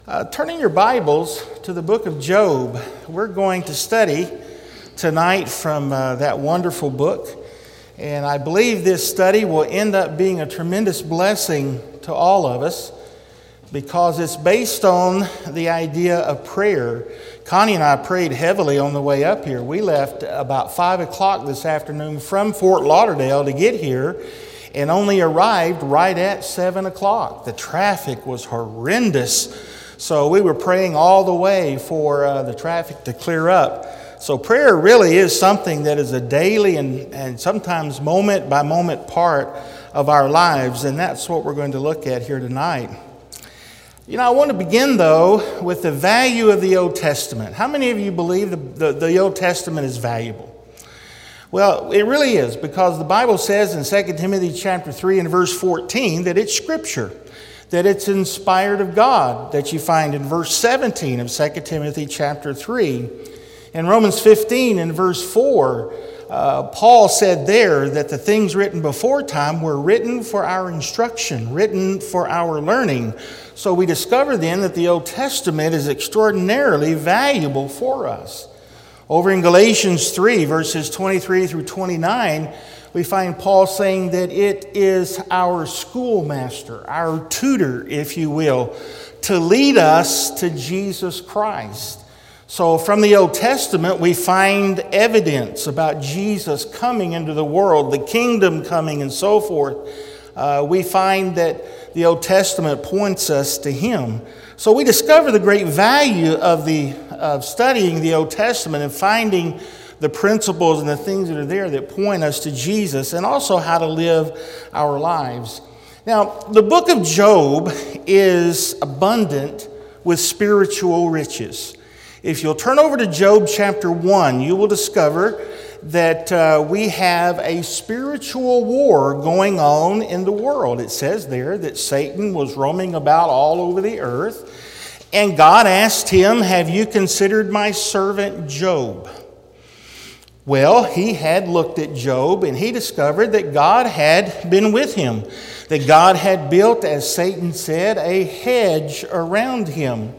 Turning your Bibles to the book of Job, we're going to study tonight from that wonderful book. And I believe this study will end up being a tremendous blessing to all of us because it's based on the idea of prayer. Connie and I prayed heavily on the way up here. We left about 5 o'clock this afternoon from Fort Lauderdale to get here and only arrived right at 7 o'clock. The traffic was horrendous. So we were praying all the way for the traffic to clear up. So prayer really is something that is a daily and sometimes moment by moment part of our lives. And that's what we're going to look at here tonight. You know, I want to begin, though, with the value of the Old Testament. How many of you believe the Old Testament is valuable? Well, it really is, because the Bible says in 2 Timothy chapter 3 and verse 14 that it's Scripture, that it's inspired of God, that you find in verse 17 of 2 Timothy chapter 3. In Romans 15 and verse 4, Paul said there that the things written before time were written for our instruction, written for our learning. So we discover then that the Old Testament is extraordinarily valuable for us. Over in Galatians 3, verses 23 through 29, we find Paul saying that it is our schoolmaster, our tutor, if you will, to lead us to Jesus Christ. So from the Old Testament, we find evidence about Jesus coming into the world, the kingdom coming, and so forth. We find that the Old Testament points us to Him. So we discover the great value of studying the Old Testament and finding the principles and the things that are there that point us to Jesus, and also how to live our lives. Now, the book of Job is abundant with spiritual riches. If you'll turn over to Job chapter 1, you will discover that we have a spiritual war going on in the world. It says there that Satan was roaming about all over the earth, and God asked him, "Have you considered my servant Job?" Well, he had looked at Job, and he discovered that God had been with him, that God had built, as Satan said, a hedge around him.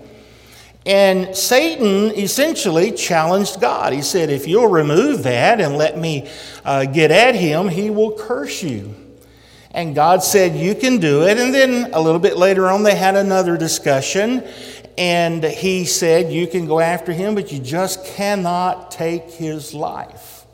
And Satan essentially challenged God. He said, "If you'll remove that and let me get at him, he will curse you." And God said, "You can do it." And then a little bit later on, they had another discussion. And he said, "You can go after him, but you just cannot take his life."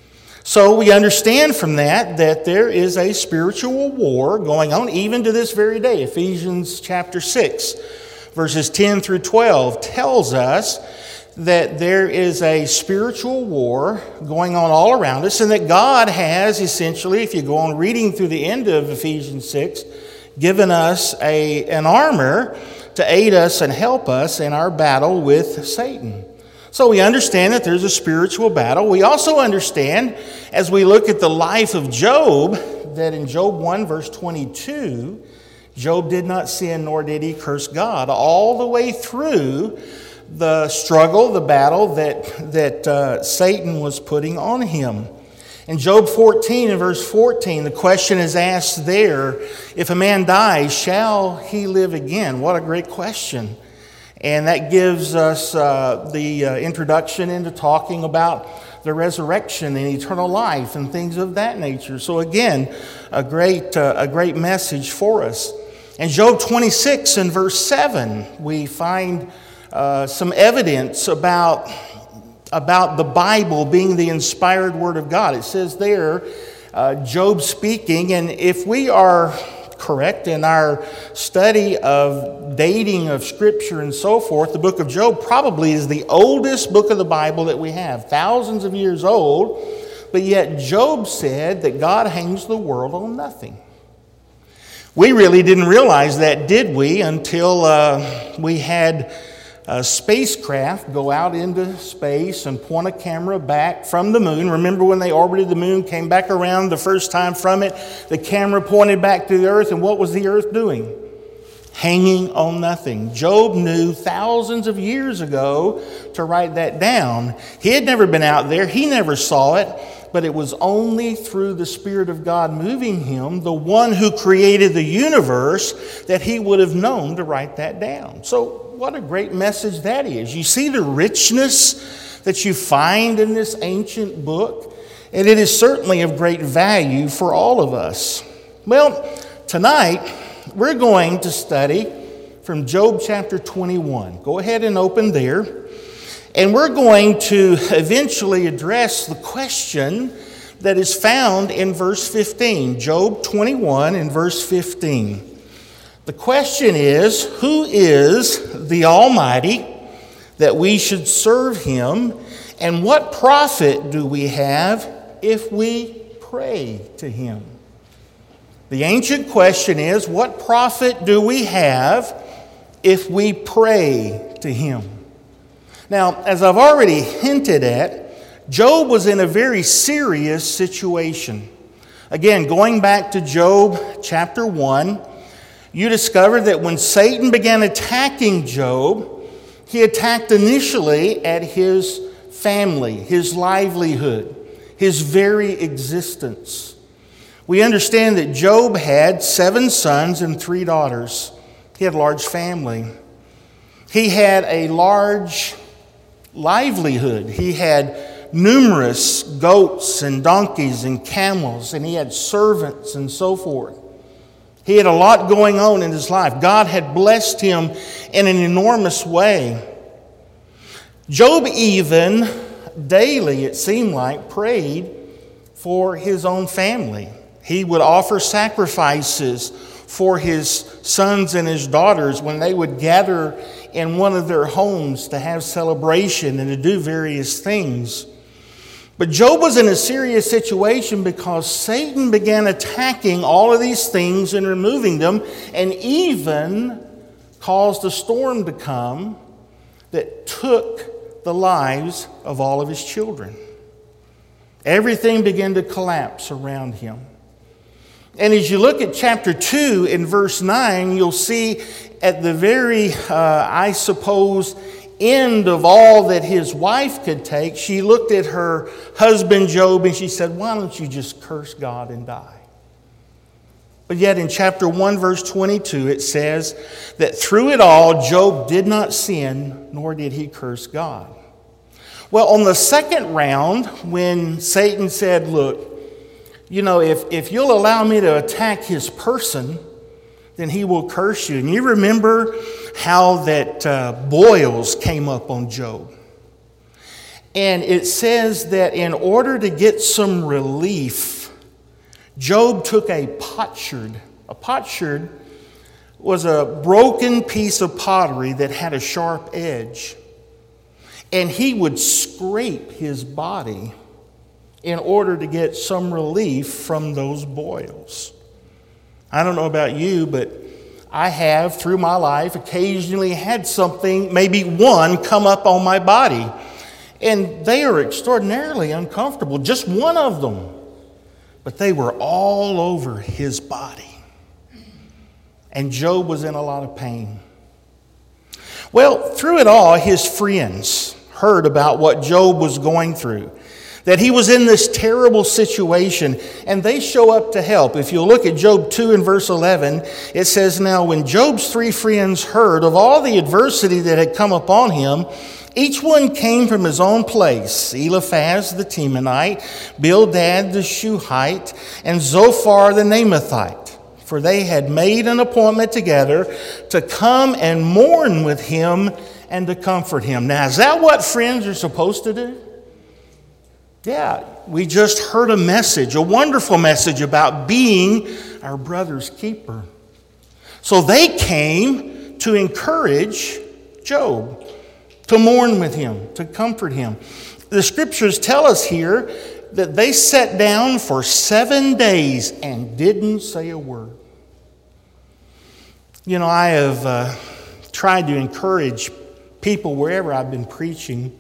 So we understand from that there is a spiritual war going on even to this very day. Ephesians chapter 6, verses 10 through 12 tells us that there is a spiritual war going on all around us, and that God has essentially, if you go on reading through the end of Ephesians 6, given us an armor to aid us and help us in our battle with Satan. So we understand that there's a spiritual battle. We also understand, as we look at the life of Job, that in Job 1 verse 22, Job did not sin nor did he curse God all the way through the struggle, the battle that Satan was putting on him. In Job 14 and verse 14, the question is asked there, if a man dies, shall he live again? What a great question. And that gives us the introduction into talking about the resurrection and eternal life and things of that nature. So again, a great message for us. In Job 26 and verse 7, we find some evidence about the Bible being the inspired Word of God. It says there, Job speaking, and if we are correct in our study of dating of Scripture and so forth, the book of Job probably is the oldest book of the Bible that we have, thousands of years old, but yet Job said that God hangs the world on nothing. We really didn't realize that, did we, until we had a spacecraft go out into space and point a camera back from the moon. Remember when they orbited the moon, came back around the first time from it, the camera pointed back to the earth, and what was the earth doing? Hanging on nothing. Job knew thousands of years ago to write that down. He had never been out there. He never saw it. But it was only through the Spirit of God moving him, the one who created the universe, that he would have known to write that down. So what a great message that is. You see the richness that you find in this ancient book, and it is certainly of great value for all of us. Well, tonight we're going to study from Job chapter 21. Go ahead and open there. And we're going to eventually address the question that is found in verse 15. Job 21 and verse 15. The question is, who is the Almighty that we should serve Him? And what profit do we have if we pray to Him? The ancient question is, what profit do we have if we pray to Him? Now, as I've already hinted at, Job was in a very serious situation. Again, going back to Job chapter 1, you discover that when Satan began attacking Job, he attacked initially at his family, his livelihood, his very existence. We understand that Job had 7 sons and 3 daughters. He had a large family. He had a large livelihood. He had numerous goats and donkeys and camels, and he had servants and so forth. He had a lot going on in his life. God had blessed him in an enormous way. Job even daily, it seemed like, prayed for his own family. He would offer sacrifices for his sons and his daughters when they would gather in one of their homes to have celebration and to do various things. But Job was in a serious situation because Satan began attacking all of these things and removing them, and even caused a storm to come that took the lives of all of his children. Everything began to collapse around him. And as you look at chapter 2 in verse 9, you'll see at the very, I suppose, end of all that his wife could take, she looked at her husband Job and she said, "Why don't you just curse God and die?" But yet in chapter 1 verse 22 it says that through it all Job did not sin, nor did he curse God. Well, on the second round, when Satan said, "Look, you know, if you'll allow me to attack his person, then he will curse you." And you remember how that boils came up on Job. And it says that in order to get some relief, Job took a potsherd. A potsherd was a broken piece of pottery that had a sharp edge. And he would scrape his body in order to get some relief from those boils. I don't know about you, but I have, through my life, occasionally had something, maybe one, come up on my body. And they are extraordinarily uncomfortable, just one of them. But they were all over his body. And Job was in a lot of pain. Well, through it all, his friends heard about what Job was going through, that he was in this terrible situation, and they show up to help. If you look at Job 2 and verse 11, it says, "Now when Job's 3 friends heard of all the adversity that had come upon him, each one came from his own place, Eliphaz the Temanite, Bildad the Shuhite, and Zophar the Naamathite. For they had made an appointment together to come and mourn with him and to comfort him." Now, is that what friends are supposed to do? Yeah, we just heard a message, a wonderful message about being our brother's keeper. So they came to encourage Job, to mourn with him, to comfort him. The scriptures tell us here that they sat down for 7 days and didn't say a word. You know, I have tried to encourage people wherever I've been preaching,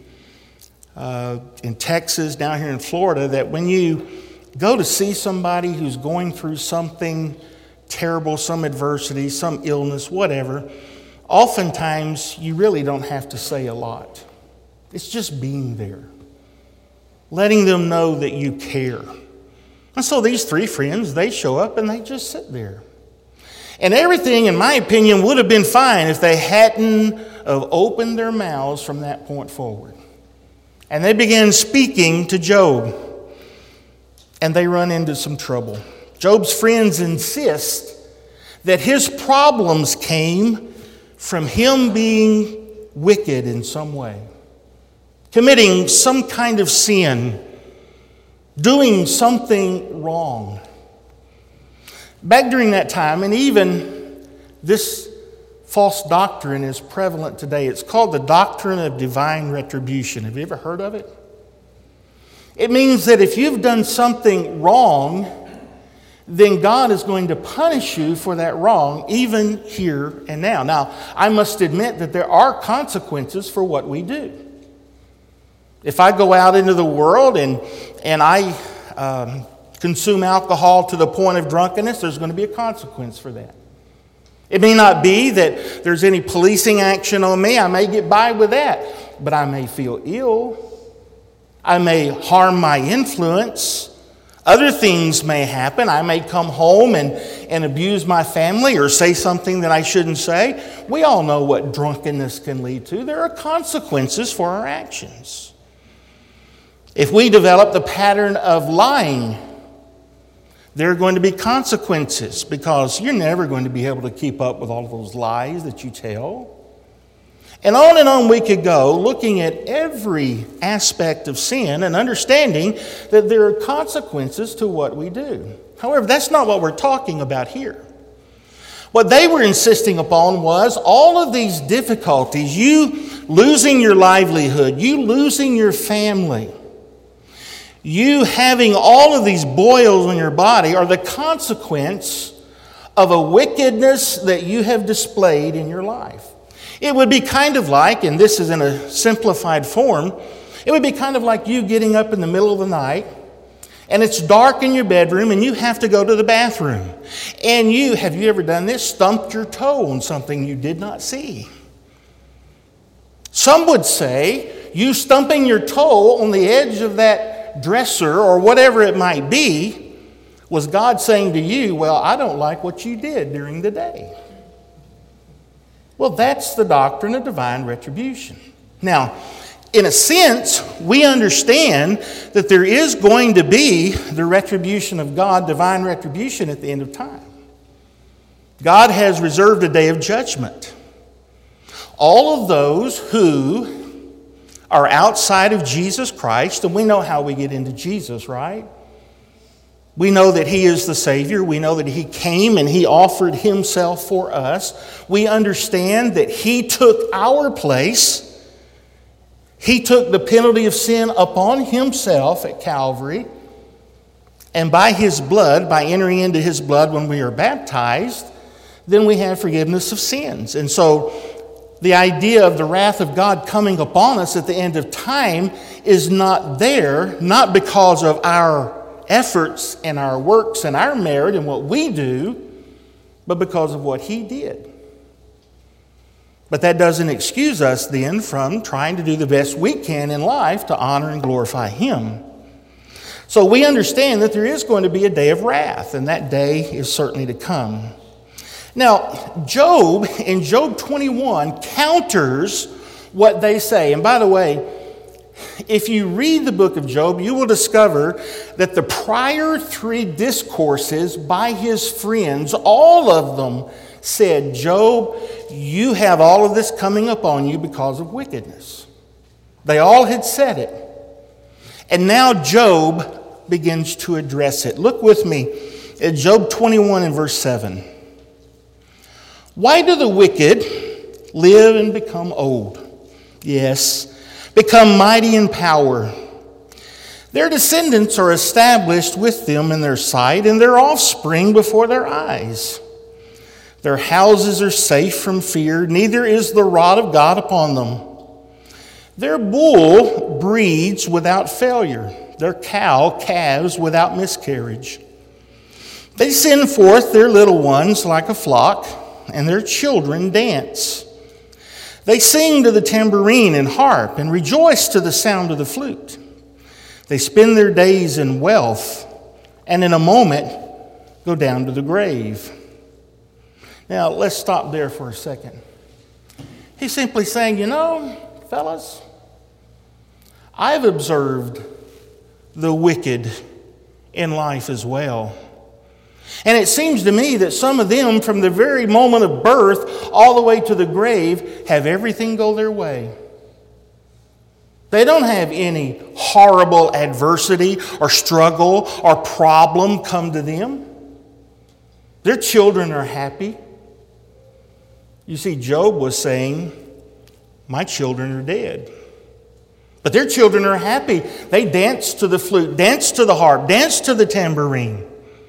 in Texas, down here in Florida, that when you go to see somebody who's going through something terrible, some adversity, some illness, whatever, oftentimes you really don't have to say a lot. It's just being there, letting them know that you care. And so these 3 friends, they show up and they just sit there. And everything, in my opinion, would have been fine if they hadn't have opened their mouths from that point forward. And they began speaking to Job. And they run into some trouble. Job's friends insist that his problems came from him being wicked in some way, committing some kind of sin, doing something wrong. Back during that time, and even this false doctrine is prevalent today. It's called the doctrine of divine retribution. Have you ever heard of it? It means that if you've done something wrong, then God is going to punish you for that wrong, even here and now. Now, I must admit that there are consequences for what we do. If I go out into the world and I consume alcohol to the point of drunkenness, there's going to be a consequence for that. It may not be that there's any policing action on me. I may get by with that, but I may feel ill. I may harm my influence. Other things may happen. I may come home and abuse my family or say something that I shouldn't say. We all know what drunkenness can lead to. There are consequences for our actions. If we develop the pattern of lying, there are going to be consequences because you're never going to be able to keep up with all of those lies that you tell. And on we could go, looking at every aspect of sin and understanding that there are consequences to what we do. However, that's not what we're talking about here. What they were insisting upon was all of these difficulties, you losing your livelihood, you losing your family, you having all of these boils on your body are the consequence of a wickedness that you have displayed in your life. It would be kind of like, and this is in a simplified form, it would be kind of like you getting up in the middle of the night and it's dark in your bedroom and you have to go to the bathroom. And have you ever done this? Stumped your toe on something you did not see. Some would say you stumping your toe on the edge of that dresser or whatever it might be was God saying to you, well, I don't like what you did during the day. Well, that's the doctrine of divine retribution. Now, in a sense, we understand that there is going to be the retribution of God, divine retribution at the end of time. God has reserved a day of judgment. All of those who are outside of Jesus Christ, and we know how we get into Jesus, right? We know that He is the Savior. We know that He came and He offered Himself for us. We understand that He took our place. He took the penalty of sin upon Himself at Calvary. And by His blood, by entering into His blood when we are baptized, then we have forgiveness of sins. And so the idea of the wrath of God coming upon us at the end of time is not there, not because of our efforts and our works and our merit and what we do, but because of what He did. But that doesn't excuse us then from trying to do the best we can in life to honor and glorify Him. So we understand that there is going to be a day of wrath, and that day is certainly to come. Now, Job, in Job 21, counters what they say. And by the way, if you read the book of Job, you will discover that the prior 3 discourses by his friends, all of them said, Job, you have all of this coming upon you because of wickedness. They all had said it. And now Job begins to address it. Look with me at Job 21 and verse 7. Why do the wicked live and become old? Yes, become mighty in power. Their descendants are established with them in their sight, and their offspring before their eyes. Their houses are safe from fear, neither is the rod of God upon them. Their bull breeds without failure, their cow calves without miscarriage. They send forth their little ones like a flock, and their children dance. They sing to the tambourine and harp and rejoice to the sound of the flute. They spend their days in wealth and in a moment go down to the grave. Now, let's stop there for a second. He's simply saying, fellas, I've observed the wicked in life as well. And it seems to me that some of them, from the very moment of birth all the way to the grave, have everything go their way. They don't have any horrible adversity or struggle or problem come to them. Their children are happy. You see, Job was saying, my children are dead. But their children are happy. They dance to the flute, dance to the harp, dance to the tambourine.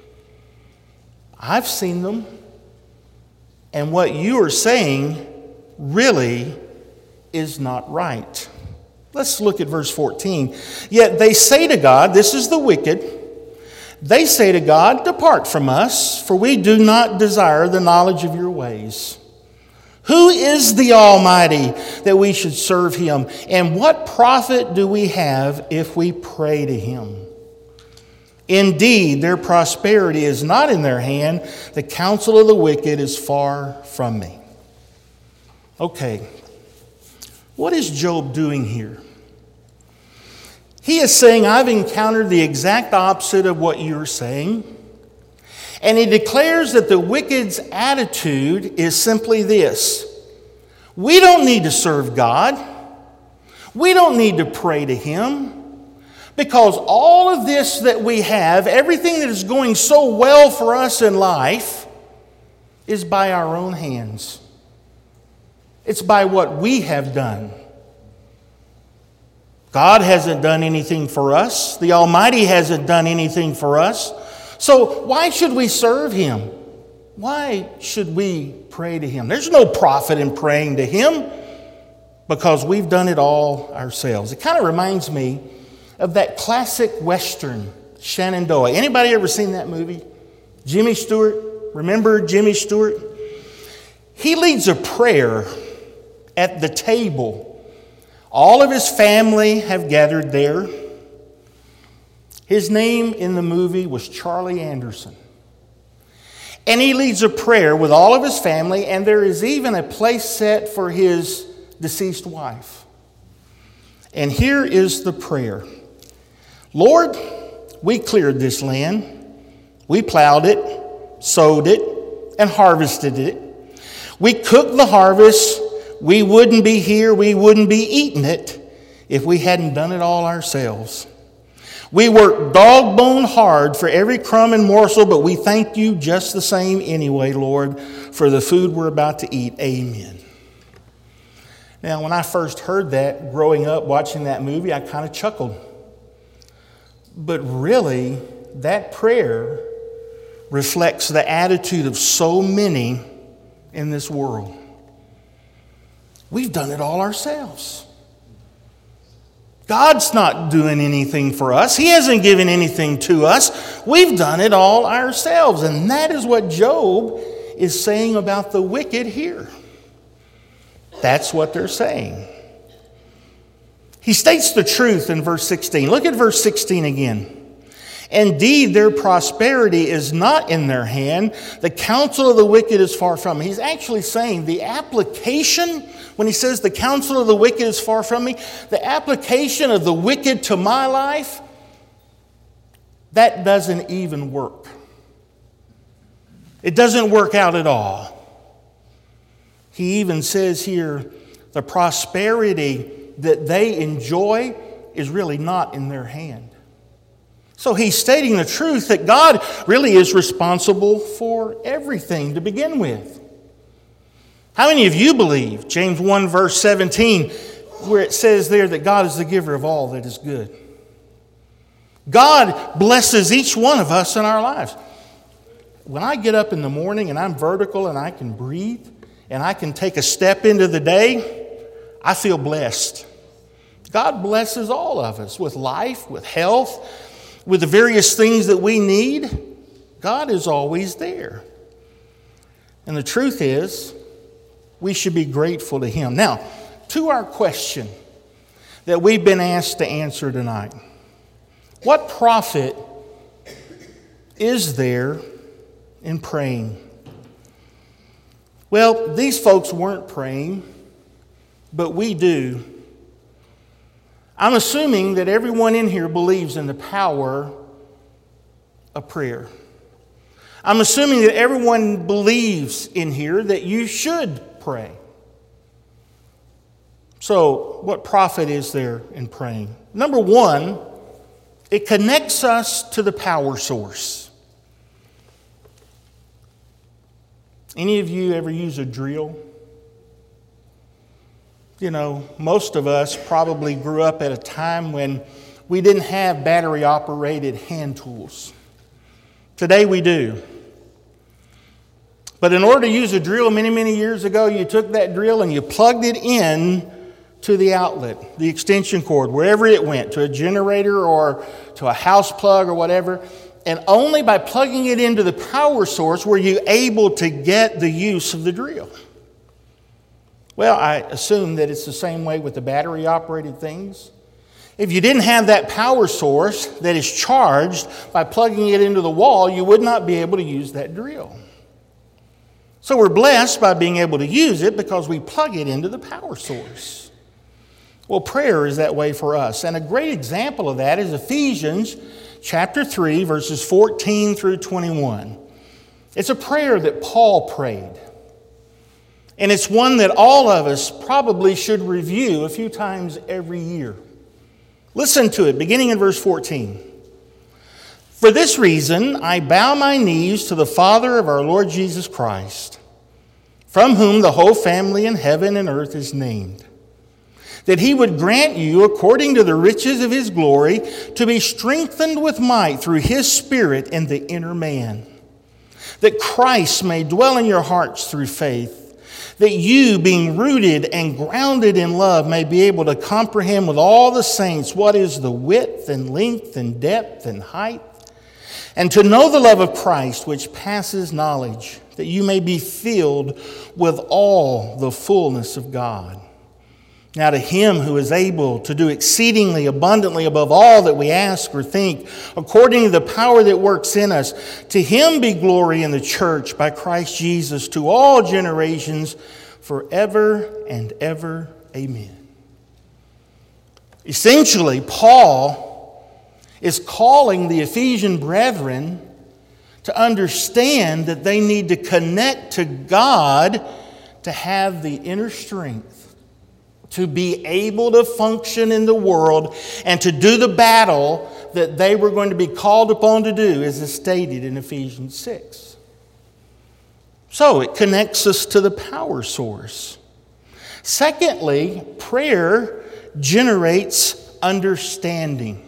I've seen them. And what you are saying really is not right. Let's look at verse 14. Yet they say to God, this is the wicked, they say to God, depart from us, for we do not desire the knowledge of your ways. Who is the Almighty that we should serve Him? And what profit do we have if we pray to Him? Indeed, their prosperity is not in their hand. The counsel of the wicked is far from me. Okay, what is Job doing here? He is saying, I've encountered the exact opposite of what you're saying. And he declares that the wicked's attitude is simply this: we don't need to serve God. We don't need to pray to Him. Because all of this that we have, everything that is going so well for us in life, is by our own hands. It's by what we have done. God hasn't done anything for us. The Almighty hasn't done anything for us. So why should we serve Him? Why should we pray to Him? There's no profit in praying to Him because we've done it all ourselves. It kind of reminds me of that classic Western, Shenandoah. Anybody ever seen that movie? Jimmy Stewart. Remember Jimmy Stewart? He leads a prayer at the table. All of his family have gathered there. His name in the movie was Charlie Anderson. And he leads a prayer with all of his family, and there is even a place set for his deceased wife. And here is the prayer. Lord, we cleared this land. We plowed it, sowed it, and harvested it. We cooked the harvest. We wouldn't be here, we wouldn't be eating it if we hadn't done it all ourselves. We worked dog-bone hard for every crumb and morsel, but we thank you just the same anyway, Lord, for the food we're about to eat. Amen. Now, when I first heard that, growing up watching that movie, I kind of chuckled. But really, that prayer reflects the attitude of so many in this world. We've done it all ourselves. God's not doing anything for us. He hasn't given anything to us. We've done it all ourselves. And that is what Job is saying about the wicked here. That's what they're saying. He states the truth in verse 16. Look at verse 16 again. Indeed, their prosperity is not in their hand. The counsel of the wicked is far from me. He's actually saying the application, when he says the counsel of the wicked is far from me, the application of the wicked to my life, that doesn't even work. It doesn't work out at all. He even says here, the prosperity that they enjoy is really not in their hand. So he's stating the truth that God really is responsible for everything to begin with. How many of you believe James 1 verse 17, where it says there that God is the giver of all that is good? God blesses each one of us in our lives. When I get up in the morning and I'm vertical and I can breathe and I can take a step into the day, I feel blessed. God blesses all of us with life, with health, with the various things that we need. God is always there. And the truth is, we should be grateful to Him. Now, to our question that we've been asked to answer tonight. What profit is there in praying? Well, these folks weren't praying. but we do. I'm assuming that everyone in here believes in the power of prayer. I'm assuming that everyone believes in here that you should pray. So, what profit is there in praying? Number one, it connects us to the power source. Any of you ever use a drill? You know, most of us probably grew up at a time when we didn't have battery-operated hand tools. Today we do. But in order to use a drill many, many years ago, you took that drill and you plugged it in to the outlet, the extension cord, wherever it went, to a generator or to a house plug or whatever. And only by plugging it into the power source were you able to get the use of the drill. Well, I assume that it's the same way with the battery-operated things. If you didn't have that power source that is charged by plugging it into the wall, you would not be able to use that drill. So we're blessed by being able to use it because we plug it into the power source. Well, prayer is that way for us. And a great example of that is Ephesians chapter 3, verses 14 through 21. It's a prayer that Paul prayed. And it's one that all of us probably should review a few times every year. Listen to it, beginning in verse 14. For this reason, I bow my knees to the Father of our Lord Jesus Christ, from whom the whole family in heaven and earth is named, that he would grant you, according to the riches of his glory, to be strengthened with might through his Spirit in the inner man, that Christ may dwell in your hearts through faith, that you, being rooted and grounded in love, may be able to comprehend with all the saints what is the width and length and depth and height, and to know the love of Christ which passes knowledge, that you may be filled with all the fullness of God. Now to him who is able to do exceedingly abundantly above all that we ask or think, according to the power that works in us, to him be glory in the church by Christ Jesus to all generations forever and ever. Amen. Essentially, Paul is calling the Ephesian brethren to understand that they need to connect to God to have the inner strength to be able to function in the world and to do the battle that they were going to be called upon to do, as is stated in Ephesians 6. So it connects us to the power source. Secondly, prayer generates understanding.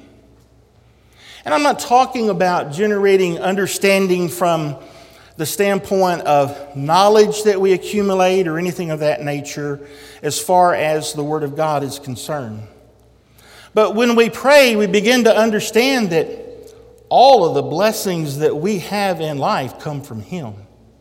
And I'm not talking about generating understanding from the standpoint of knowledge that we accumulate or anything of that nature as far as the Word of God is concerned. But when we pray, we begin to understand that all of the blessings that we have in life come from Him.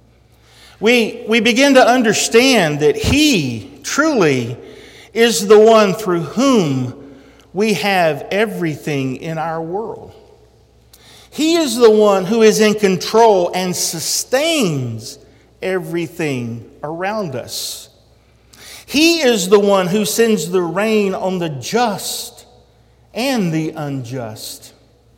We begin to understand that He truly is the one through whom we have everything in our world. He is the one who is in control and sustains everything around us. He is the one who sends the rain on the just and the unjust.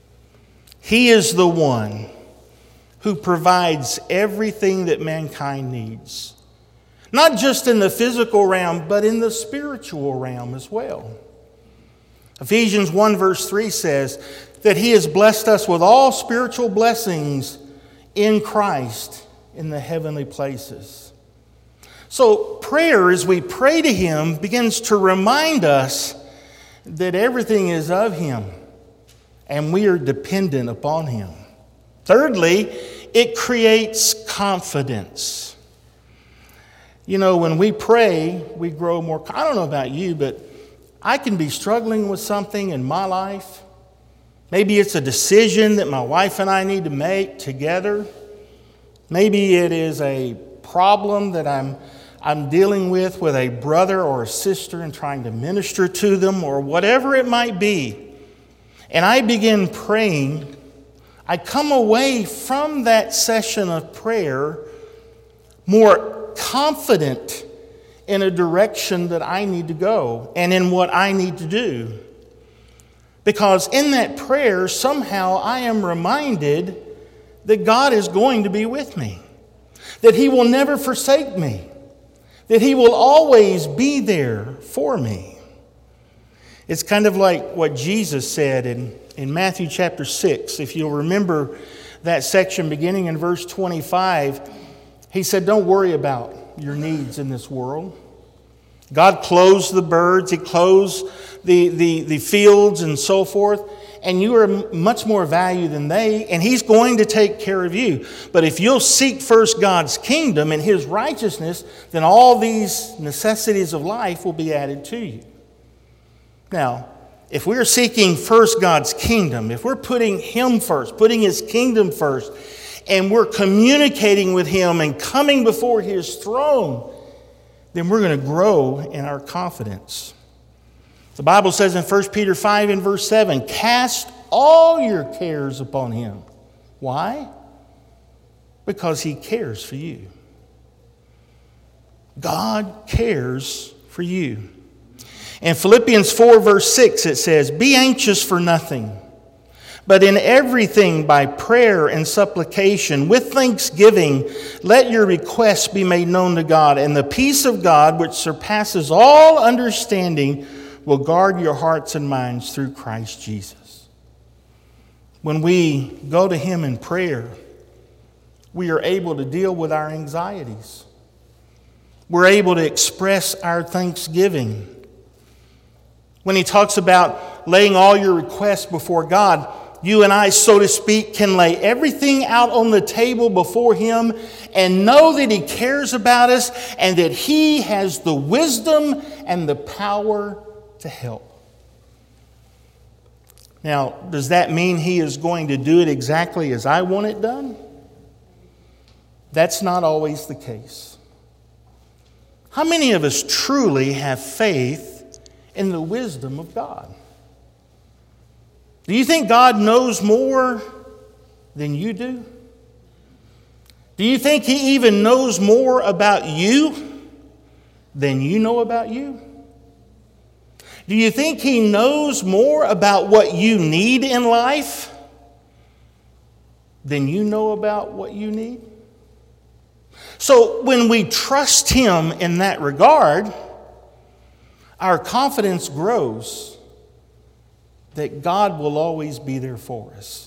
He is the one who provides everything that mankind needs. Not just in the physical realm, but in the spiritual realm as well. Ephesians 1 verse 3 says that He has blessed us with all spiritual blessings in Christ in the heavenly places. So prayer, as we pray to Him, begins to remind us that everything is of Him and we are dependent upon Him. Thirdly, it creates confidence. You know, when we pray, we grow more. I don't know about you, but I can be struggling with something in my life. Maybe it's a decision that my wife and I need to make together. Maybe it is a problem that I'm dealing with a brother or a sister and trying to minister to them, or whatever it might be. And I begin praying. I come away from that session of prayer more confident in a direction that I need to go and in what I need to do. Because in that prayer, somehow I am reminded that God is going to be with me, that He will never forsake me, that He will always be there for me. It's kind of like what Jesus said in Matthew chapter 6. If you'll remember that section beginning in verse 25, He said, don't worry about your needs in this world. God clothes the birds, He clothes the fields and so forth, and you are much more value than they, and He's going to take care of you. But if you'll seek first God's kingdom and His righteousness, then all these necessities of life will be added to you. Now, if we're seeking first God's kingdom, if we're putting Him first, putting His kingdom first, and we're communicating with Him and coming before His throne, then we're going to grow in our confidence. The Bible says in 1 Peter 5 and verse 7, cast all your cares upon Him. Why? Because He cares for you. God cares for you. In Philippians 4 verse 6 it says, be anxious for nothing, but in everything by prayer and supplication, with thanksgiving, let your requests be made known to God, and the peace of God, which surpasses all understanding, will guard your hearts and minds through Christ Jesus. When we go to Him in prayer, we are able to deal with our anxieties. We're able to express our thanksgiving. When He talks about laying all your requests before God, you and I, so to speak, can lay everything out on the table before Him and know that He cares about us and that He has the wisdom and the power to help. Now, does that mean He is going to do it exactly as I want it done? That's not always the case. How many of us truly have faith in the wisdom of God? Do you think God knows more than you do? Do you think He even knows more about you than you know about you? Do you think He knows more about what you need in life than you know about what you need? So when we trust Him in that regard, our confidence grows that God will always be there for us.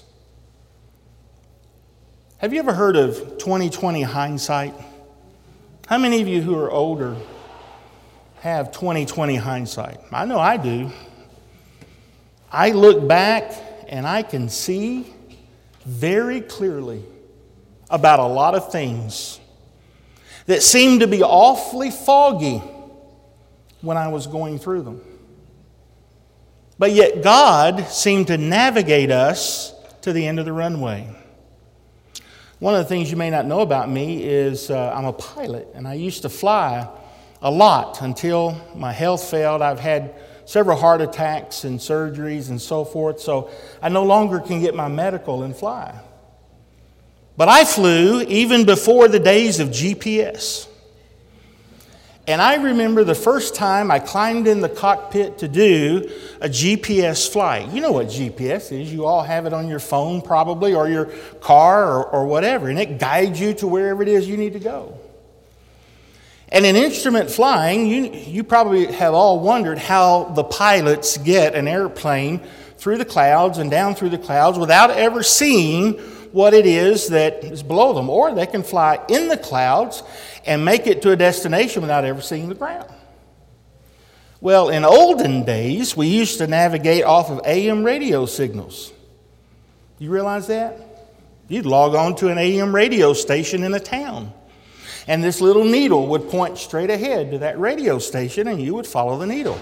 Have you ever heard of 20/20 hindsight? How many of you who are older have 20/20 hindsight? I know I do. I look back and I can see very clearly about a lot of things that seemed to be awfully foggy when I was going through them. But yet God seemed to navigate us to the end of the runway. One of the things you may not know about me is I'm a pilot, and I used to fly a lot until my health failed. I've had several heart attacks and surgeries and so forth, so I no longer can get my medical and fly. But I flew even before the days of GPS. And I remember the first time I climbed in the cockpit to do a GPS flight. You know what GPS is. You all have it on your phone probably, or your car, or whatever. And it guides you to wherever it is you need to go. And in instrument flying, you probably have all wondered how the pilots get an airplane through the clouds and down through the clouds without ever seeing what it is that is below them. Or they can fly in the clouds and make it to a destination without ever seeing the ground. Well, in olden days, we used to navigate off of AM radio signals. You realize that? You'd log on to an AM radio station in a town, and this little needle would point straight ahead to that radio station, and you would follow the needle.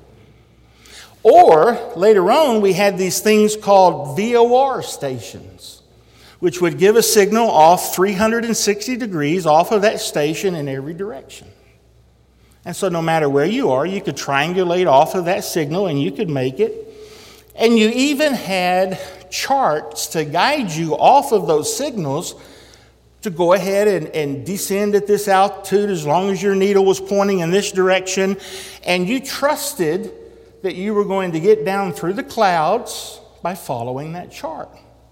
Or, later on, we had these things called VOR stations, which would give a signal off 360 degrees off of that station in every direction. And so no matter where you are, you could triangulate off of that signal and you could make it. And you even had charts to guide you off of those signals to go ahead and descend at this altitude as long as your needle was pointing in this direction, and you trusted that you were going to get down through the clouds by following that chart.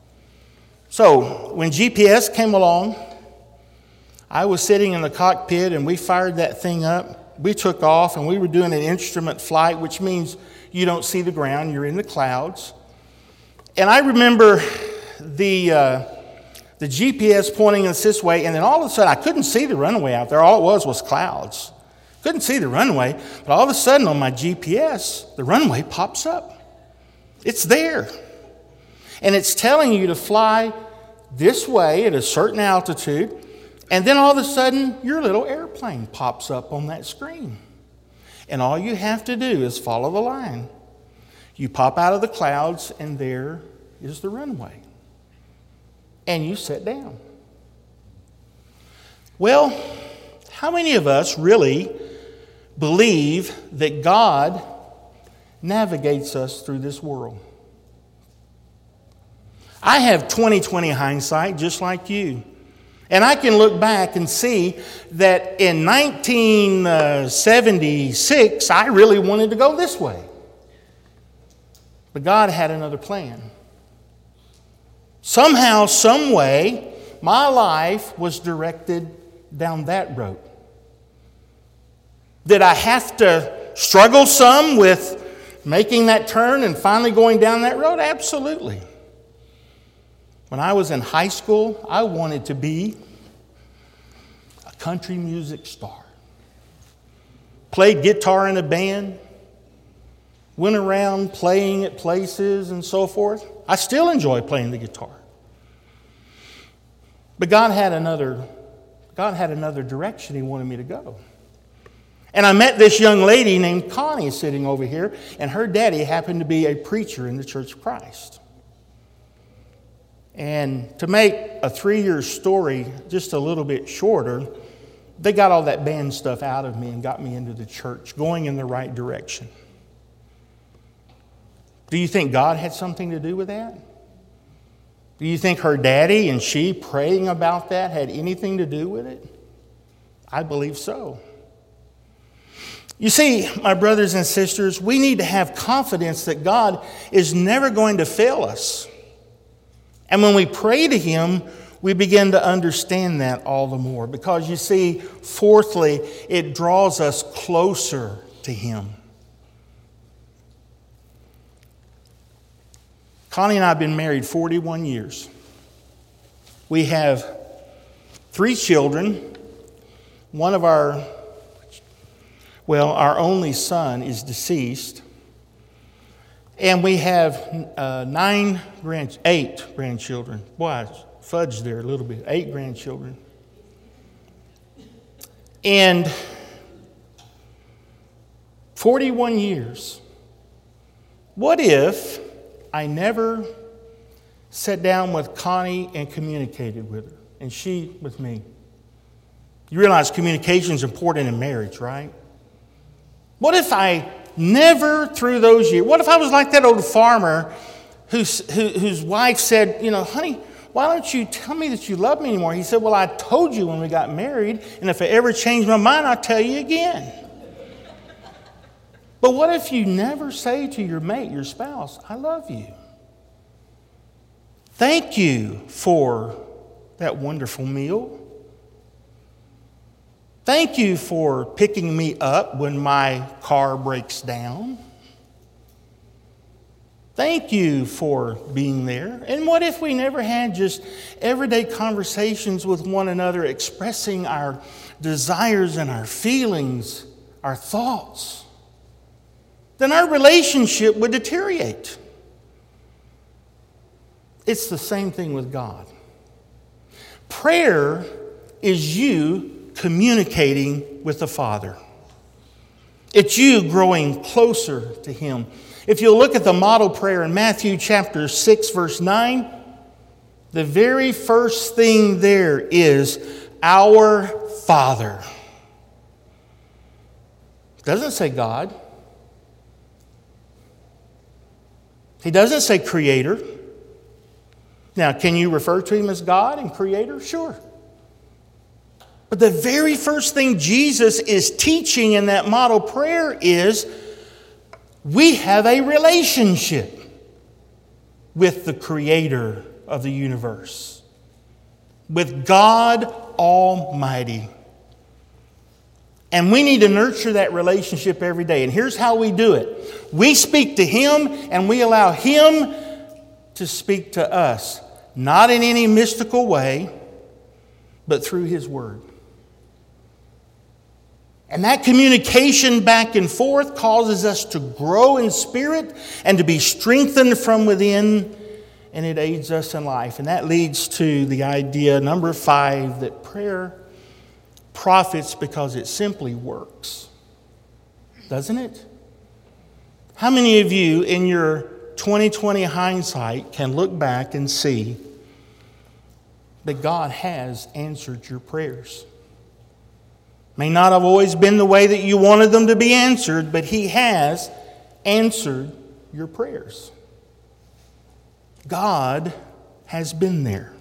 So when GPS came along, I was sitting in the cockpit and we fired that thing up. We took off and we were doing an instrument flight, which means you don't see the ground, you're in the clouds. And I remember the GPS pointing us this way, and then all of a sudden I couldn't see the runway out there. All it was clouds. Couldn't see the runway, but all of a sudden on my GPS, the runway pops up. It's there. And it's telling you to fly this way at a certain altitude, and then all of a sudden your little airplane pops up on that screen. And all you have to do is follow the line. You pop out of the clouds, and there is the runway. And you sit down. Well, how many of us really believe that God navigates us through this world? I have 20/20 hindsight just like you. And I can look back and see that in 1976, I really wanted to go this way. But God had another plan. Somehow, some way, my life was directed down that road. Did I have to struggle some with making that turn and finally going down that road? Absolutely. When I was in high school, I wanted to be a country music star. Played guitar in a band, went around playing at places and so forth. I still enjoy playing the guitar. But God had another direction He wanted me to go. And I met this young lady named Connie sitting over here, and her daddy happened to be a preacher in the Church of Christ. And to make a 3-year story just a little bit shorter, they got all that band stuff out of me and got me into the church, going in the right direction. Do you think God had something to do with that? Do you think her daddy and she praying about that had anything to do with it? I believe so. You see, my brothers and sisters, we need to have confidence that God is never going to fail us. And when we pray to Him, we begin to understand that all the more. Because you see, fourthly, it draws us closer to Him. Connie and I have been married 41 years. We have 3 children. One of our only son is deceased. And we have 8 grandchildren. Boy, I fudged there a little bit. 8 grandchildren. And 41 years. What if I never sat down with Connie and communicated with her, and she with me? You realize communication is important in marriage, right? What if I never through those years, what if I was like that old farmer whose wife said, honey, why don't you tell me that you love me anymore? He said, well, I told you when we got married, and if I ever change my mind, I'll tell you again. But what if you never say to your mate, your spouse, I love you? Thank you for that wonderful meal. Thank you for picking me up when my car breaks down. Thank you for being there. And what if we never had just everyday conversations with one another, expressing our desires and our feelings, our thoughts? Then our relationship would deteriorate. It's the same thing with God. Prayer is you communicating with the Father. It's you growing closer to Him. If you'll look at the model prayer in Matthew chapter 6, verse 9, the very first thing there is, Our Father. It doesn't say God. He doesn't say Creator. Now, can you refer to Him as God and Creator? Sure. But the very first thing Jesus is teaching in that model prayer is we have a relationship with the Creator of the universe, with God Almighty. And we need to nurture that relationship every day. And here's how we do it. We speak to Him and we allow Him to speak to us. Not in any mystical way, but through His Word. And that communication back and forth causes us to grow in spirit and to be strengthened from within. And it aids us in life. And that leads to the idea, number 5, that prayer profits because it simply works. Doesn't it? How many of you in your 2020 hindsight can look back and see that God has answered your prayers? May not have always been the way that you wanted them to be answered, but He has answered your prayers. God has been there.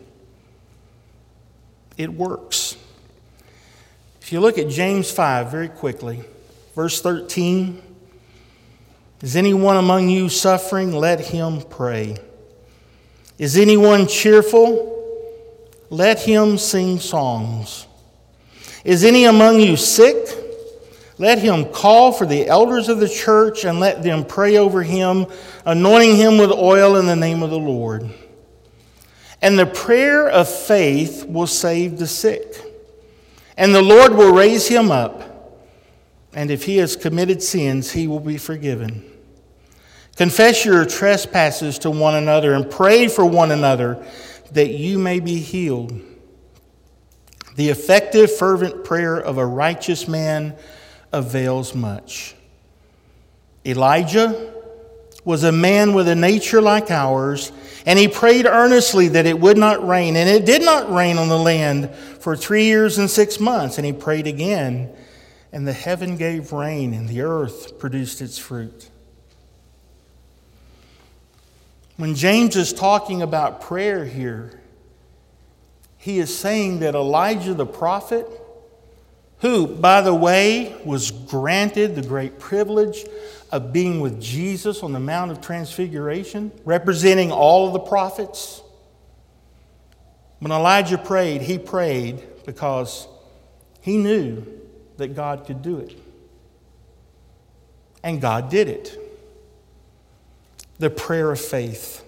It works. If you look at James 5 very quickly, verse 13, is anyone among you suffering? Let him pray. Is anyone cheerful? Let him sing songs. Is any among you sick? Let him call for the elders of the church and let them pray over him, anointing him with oil in the name of the Lord. And the prayer of faith will save the sick. And the Lord will raise him up. And if he has committed sins, he will be forgiven. Confess your trespasses to one another and pray for one another that you may be healed. The effective, fervent prayer of a righteous man avails much. Elijah was a man with a nature like ours, and he prayed earnestly that it would not rain. And it did not rain on the land for 3 years and 6 months. And he prayed again, and the heaven gave rain, and the earth produced its fruit. When James is talking about prayer here, he is saying that Elijah the prophet, who, by the way, was granted the great privilege of being with Jesus on the Mount of Transfiguration, representing all of the prophets. When Elijah prayed, he prayed because he knew that God could do it. And God did it. The prayer of faith.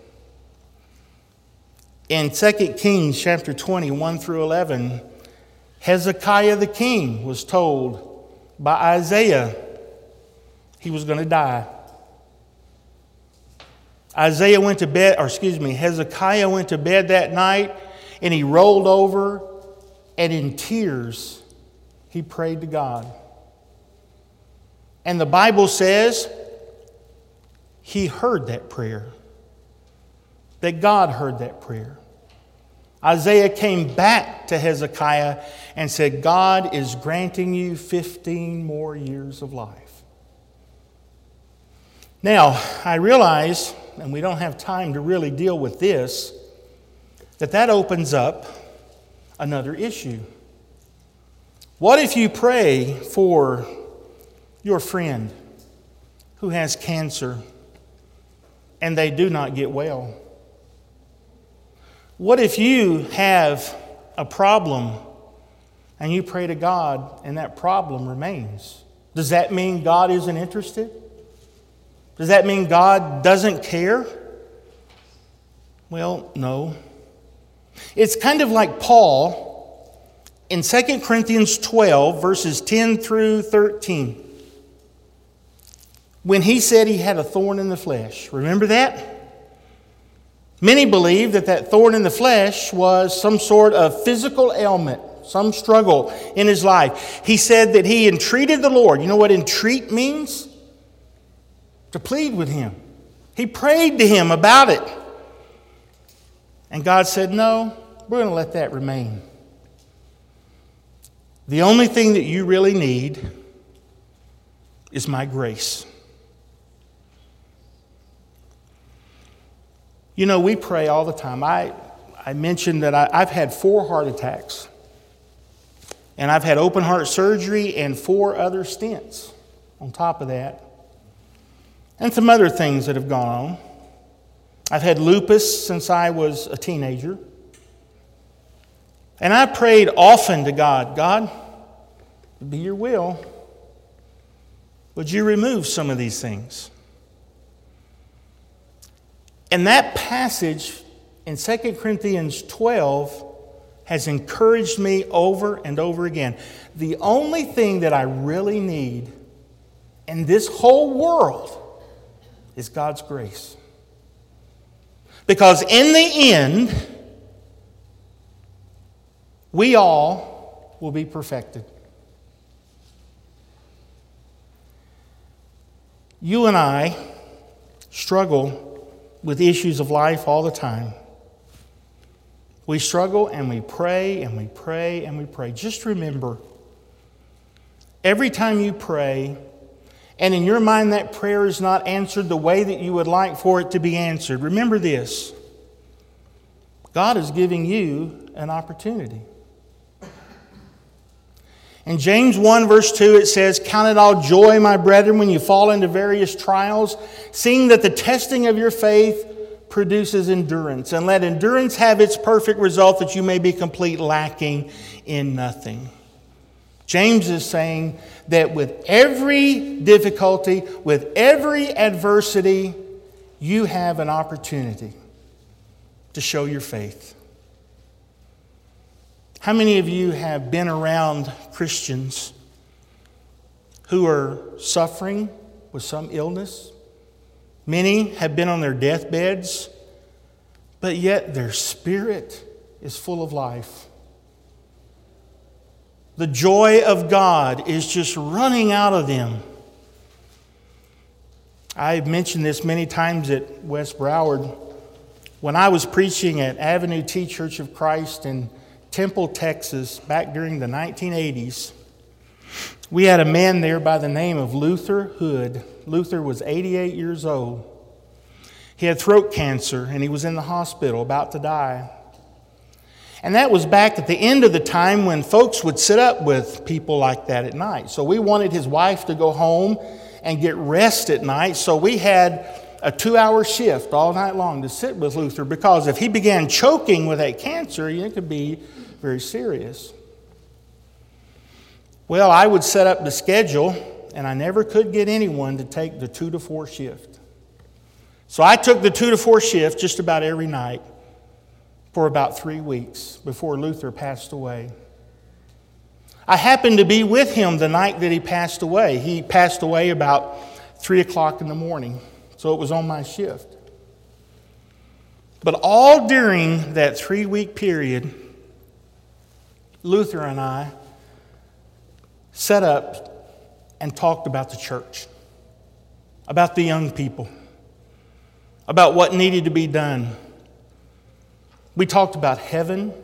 In 2 Kings chapter 20, 1 through 11, Hezekiah the king was told by Isaiah he was going to die. Hezekiah went to bed that night, and he rolled over, and in tears he prayed to God. And the Bible says he heard that prayer, that God heard that prayer. Isaiah came back to Hezekiah and said, God is granting you 15 more years of life. Now, I realize, and we don't have time to really deal with this, that opens up another issue. What if you pray for your friend who has cancer and they do not get well? What if you have a problem and you pray to God and that problem remains? Does that mean God isn't interested? Does that mean God doesn't care? Well, no. It's kind of like Paul in 2 Corinthians 12, verses 10 through 13, when he said he had a thorn in the flesh. Remember that? Many believe that thorn in the flesh was some sort of physical ailment, some struggle in his life. He said that he entreated the Lord. You know what entreat means? To plead with him. He prayed to him about it. And God said, no, we're going to let that remain. The only thing that you really need is my grace. You know, we pray all the time. I mentioned that I've had 4 heart attacks. And I've had open heart surgery and 4 other stents on top of that. And some other things that have gone on. I've had lupus since I was a teenager. And I prayed often to God, God, it'd be your will. Would you remove some of these things? And that passage in 2 Corinthians 12 has encouraged me over and over again. The only thing that I really need in this whole world is God's grace. Because in the end, we all will be perfected. You and I struggle with issues of life all the time. We struggle and we pray and we pray and we pray. Just remember, every time you pray, and in your mind that prayer is not answered the way that you would like for it to be answered, remember this. God is giving you an opportunity. In James 1 verse 2 it says, "Count it all joy, my brethren, when you fall into various trials, seeing that the testing of your faith produces endurance. And let endurance have its perfect result, that you may be complete, lacking in nothing." James is saying that with every difficulty, with every adversity, you have an opportunity to show your faith. How many of you have been around Christians who are suffering with some illness? Many have been on their deathbeds, but yet their spirit is full of life. The joy of God is just running out of them. I've mentioned this many times at West Broward. When I was preaching at Avenue T Church of Christ in Temple, Texas, back during the 1980s, we had a man there by the name of Luther Hood. Luther was 88 years old. He had throat cancer and he was in the hospital about to die. And that was back at the end of the time when folks would sit up with people like that at night. So we wanted his wife to go home and get rest at night. So we had a 2-hour shift all night long to sit with Luther, because if he began choking with that cancer, it could be very serious. Well, I would set up the schedule, and I never could get anyone to take the 2 to 4 shift. So I took the 2 to 4 shift just about every night for about 3 weeks before Luther passed away. I happened to be with him the night that he passed away. He passed away about 3 o'clock in the morning, so it was on my shift. But all during that 3-week period, Luther and I set up and talked about the church, about the young people, about what needed to be done. We talked about heaven.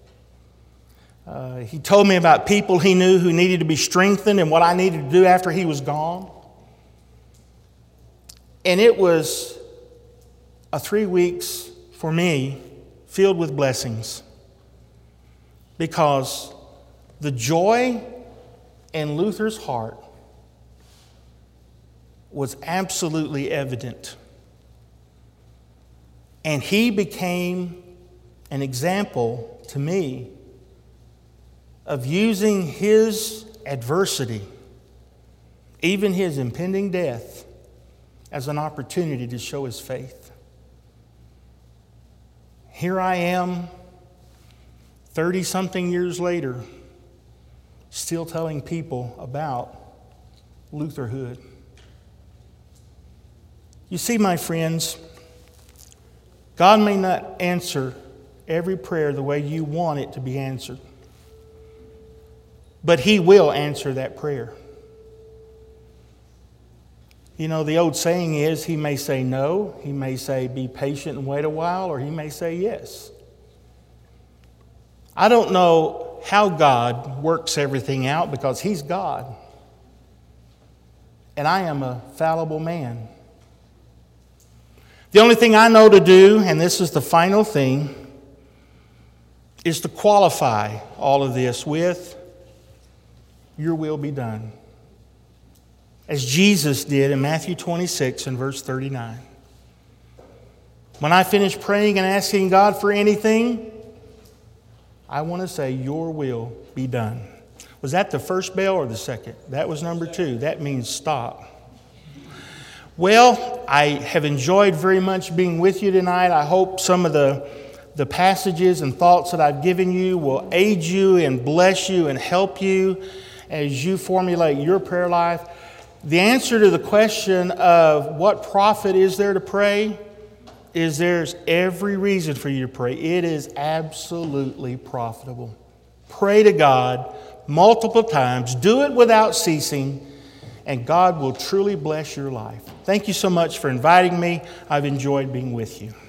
He told me about people he knew who needed to be strengthened and what I needed to do after he was gone. And it was a 3 weeks for me filled with blessings, because the joy in Luther's heart was absolutely evident. And he became an example to me of using his adversity, even his impending death, as an opportunity to show his faith. Here I am, 30-something years later, still telling people about Luther Hood. You see, my friends, God may not answer every prayer the way you want it to be answered, but He will answer that prayer. You know, the old saying is, He may say no, He may say be patient and wait a while, or He may say yes. I don't know how God works everything out, because He's God. And I am a fallible man. The only thing I know to do, and this is the final thing, is to qualify all of this with your will be done. As Jesus did in Matthew 26 and verse 39. When I finish praying and asking God for anything, I want to say, your will be done. Was that the first bell or the second? That was number 2. That means stop. Well, I have enjoyed very much being with you tonight. I hope some of the passages and thoughts that I've given you will aid you and bless you and help you as you formulate your prayer life. The answer to the question of what profit is there to pray is there's every reason for you to pray. It is absolutely profitable. Pray to God multiple times. Do it without ceasing, and God will truly bless your life. Thank you so much for inviting me. I've enjoyed being with you.